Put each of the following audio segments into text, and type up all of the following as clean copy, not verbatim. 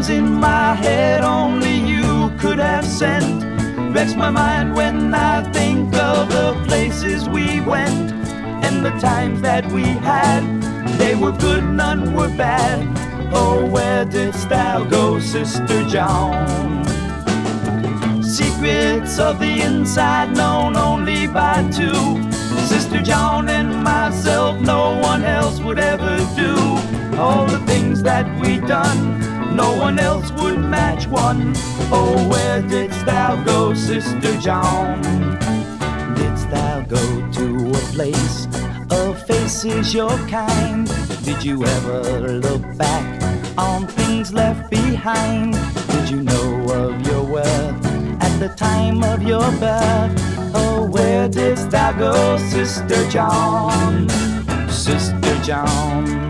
Pains in my head only you could have sent. Vex my mind when I think of the places we went, and the times that we had. They were good, none were bad. Oh, where didst thou go, Sister Joan? Secrets of the inside known only by two, Sister Joan and myself, no one else would ever do. All the things that we done, no one else would match one. Oh, where didst thou go, Sister Joan? Didst thou go to a place of faces your kind? Did you ever look back on things left behind? Did you know of your worth at the time of your birth? Oh, where didst thou go, Sister Joan? Sister Joan.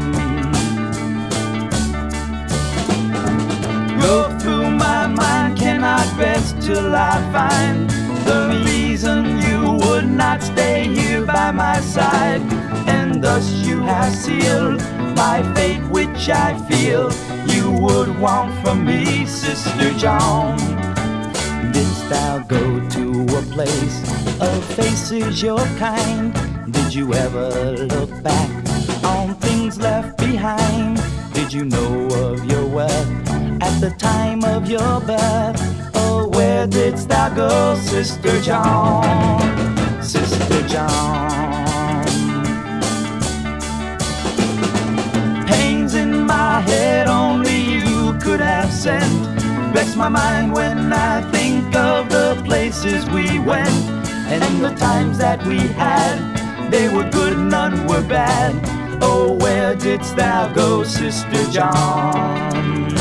Go through my mind, cannot rest till I find the reason you would not stay here by my side. And thus you have sealed my fate, which I feel you would want from me, Sister Joan. Didst thou go to a place of faces your kind? Did you ever look back on things left behind? Did you know of your worth at the time of your birth? Oh, where didst thou go, Sister Joan? Sister Joan. Pains in my head only you could have sent. Vex my mind when I think of the places we went, and the times that we had. They were good, none were bad. Oh, where didst thou go, Sister Joan?